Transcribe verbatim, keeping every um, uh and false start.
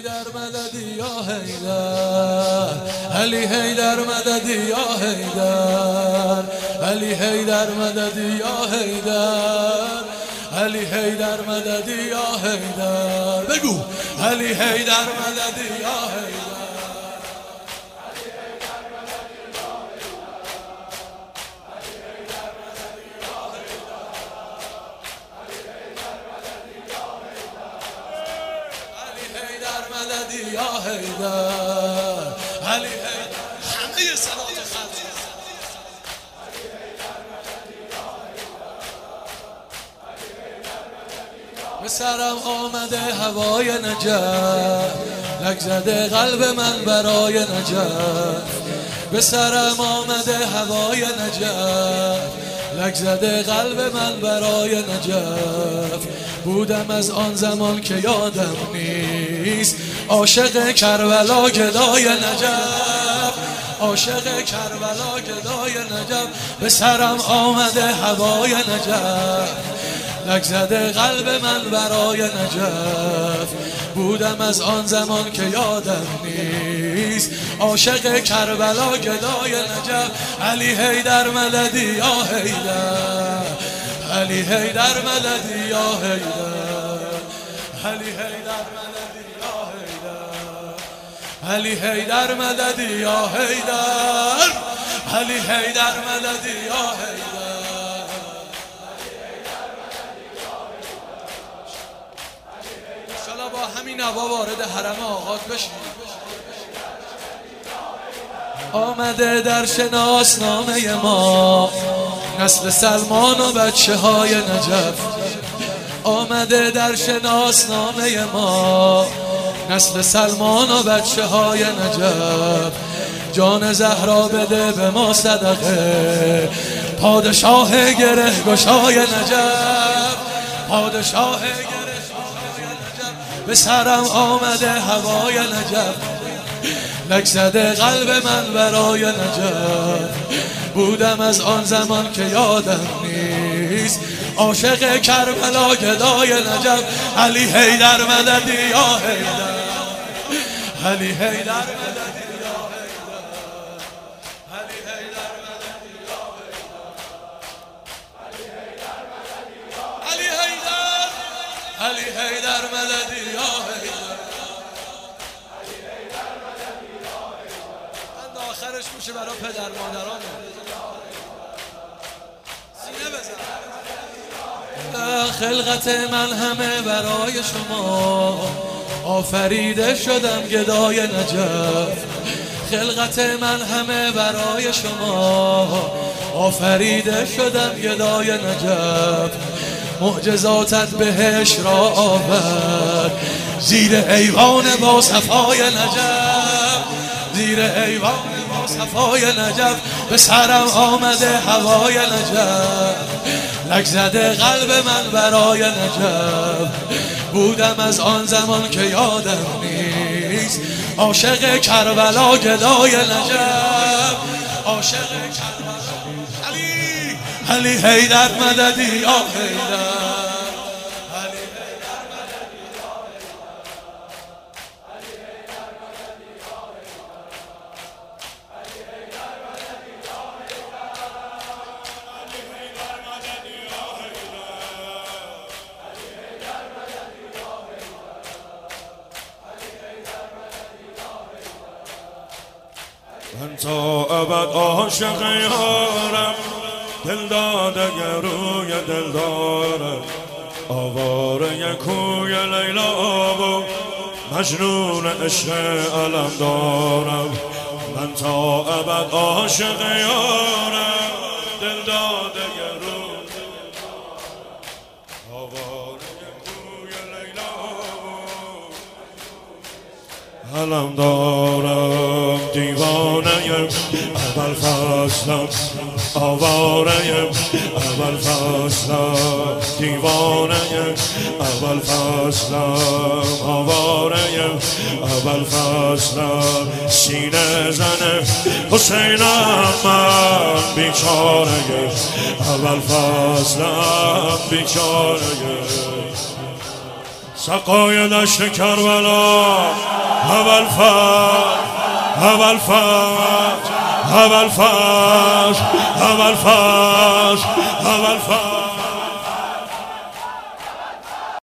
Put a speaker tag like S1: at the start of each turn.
S1: حیدر مددی یا حیدر، علی حیدر مددی یا حیدر، علی حیدر مددی یا حیدر، علی حیدر مددی یا حیدر. بگو علی حیدر مددی یا حیدر. یا حیدر، علی حیدر، همه صلات خلق به سرم آمده هوای نجف، لک زده قلب من برای نجف. به سرم آمده هوای نجف، لک زده قلب من برای نجف. بودم از آن زمان که یادم نیست، عاشق کربلا گدای نجف، عاشق کربلا گدای نجف. به سرم آمده هوای نجف، لک زده قلب من برای نجف. بودم از آن زمان که یادم نیست، عاشق کربلا گدای نجف. علی حیدر مددی یا حیدر، علی حیدر مددی یا حیدر، علی حیدر مددی یا حیدر، علی حیدر مددی یا حیدر، علی حیدر مددی یا حیدر. انشالله با همین نوا وارد حرم آغاز بشیم. آمده در شناسنامه ما نسل سلمان و بچه های نجف. آمده در شناسنامه ما نسل سلمان و بچه های نجف. جان زهرا بده به ما صدقه، پادشاه گره گشای نجف، پادشاه گره گشای نجف. به سرم آمده هوای نجف، لک زده قلب من برای نجف. بودم از آن زمان که یادم نیست، عاشق کربلا گدای نجف. علی حیدر مددی یا حیدر، علی حیدر مددی یا حیدر، علی حیدر مددی یا حیدر، علی حیدر، علی حیدر مددی یا حیدر. آخرش میشه برای پدر مادرانه. سینه بزن. خلقت من همه برای شما، آفریده شدم گدای نجف. خلقت من همه برای شما، آفریده شدم گدای نجف. معجزاتت بهش را آورد زیر ایوان با صفای نجف، زیر ایوان صفای نجف. به سرم آمده هوای نجف، لک زده قلب من برای نجف. بودم از آن زمان که یادم نیست، عاشق کربلا گدای نجف، عاشق کربلا. علی علی حیدر مددی یا حیدر،
S2: من تا ابد عاشق یارم، دل داده روی دل دارم. آواره کوی لیلا و مجنون عشق علم دارم. من تا ابد عاشق یارم، دل داده روی دل دارم. آواره کوی لیلا و علم دارم. دیوانه اول فصلم، آواره اول فصلم. دیوانه اول فصلم، آواره اول فصلم. سینه زن حسینم من، بیچاره اول فصلم، بیچاره سقای دشت کربلا اول فصل اول فصل اول فصل اول فصل اول فصل